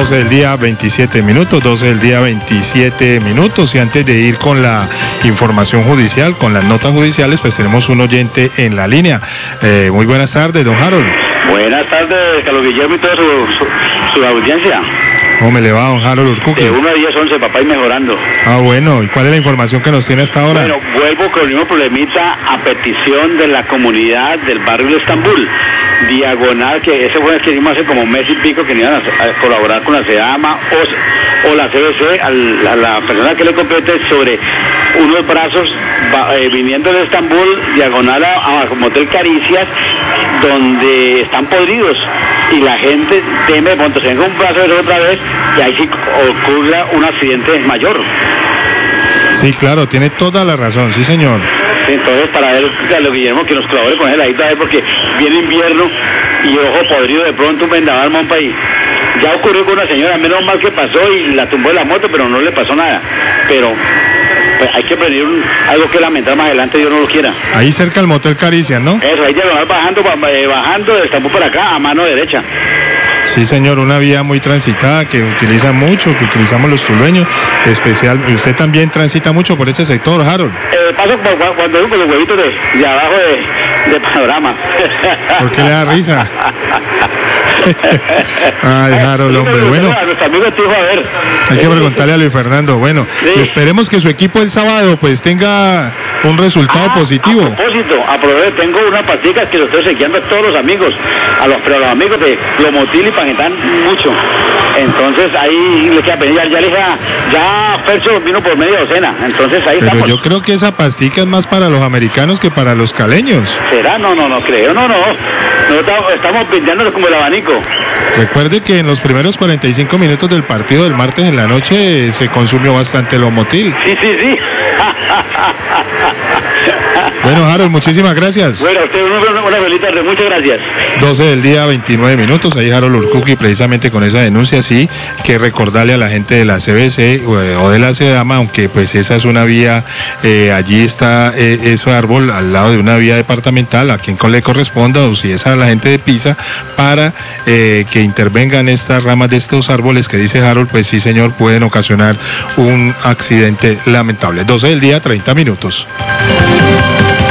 12 del día, 27 minutos, 12 del día, 27 minutos. Y antes de ir con la información judicial, con las notas judiciales, pues tenemos un oyente en la línea. Muy buenas tardes, don Harold. Buenas tardes, Carlos Guillermo y toda su audiencia. ¿Cómo me le va, don Harold Urcuqui? De 1 a 10, 11, papá, y mejorando. Ah, bueno, ¿y cuál es la información que nos tiene hasta ahora? Bueno, vuelvo con el mismo problemita a petición de la comunidad del barrio de Estambul. Diagonal, que ese fue el que dimos hace como un mes y pico, que iban a colaborar con la SEDAMA o la CBC, a la persona que le compete sobre unos brazos viniendo de Estambul, diagonal a Motel Caricias, donde están podridos y la gente teme de pronto se venga un brazo de otra vez y ahí sí ocurra un accidente mayor. Sí, claro, tiene toda la razón, sí señor. Entonces, para ver, Carlos Guillermo, que nos colabore con él ahí también, porque viene invierno y ojo podrido de pronto un vendaval monta ahí. Ya ocurrió con una señora, menos mal que pasó y la tumbó de la moto, pero no le pasó nada. Pero pues, hay que prevenir algo que lamentar más adelante, Dios no lo quiera. Ahí cerca del Motel Caricias, ¿no? Eso, ahí diagonal bajando de Estambul para acá, a mano derecha. Sí, señor, una vía muy transitada que utiliza mucho, que utilizamos los tulueños, especial. ¿Usted también transita mucho por ese sector, Harold? Paso cuando con los huevitos de abajo de panorama. ¿Por qué le da risa? Ay, Harold, hombre, bueno. Hay que preguntarle a Luis Fernando. Bueno, sí. Esperemos que su equipo el sábado pues tenga un resultado positivo. A propósito, tengo una pastica que lo estoy seguiendo a todos los amigos, pero a los amigos de Lomotil y Pangetán mucho. Entonces ahí le queda pedir, ya le dije, ya Fercho vino por media docena, entonces ahí pero estamos. Yo creo que esa pastica es más para los americanos que para los caleños. ¿Será? No creo, no. Estamos pinteándonos como el abanico. Recuerde que en los primeros 45 minutos del partido del martes en la noche se consumió bastante Lomotil. Sí. Bueno, Harold, muchísimas gracias. Bueno, usted una feliz tarde, muchas gracias. 12 del día, 29 minutos, ahí Harold Urcuqui precisamente con esa denuncia, sí, que recordarle a la gente de la CBC o de la SEDAMA, aunque pues esa es una vía, allí está ese árbol al lado de una vía departamental, a quien le corresponda, o si es a la gente de Pisa, para que intervengan estas ramas de estos árboles que dice Harold, pues sí señor, pueden ocasionar un accidente lamentable. 12 del día, 30 minutos.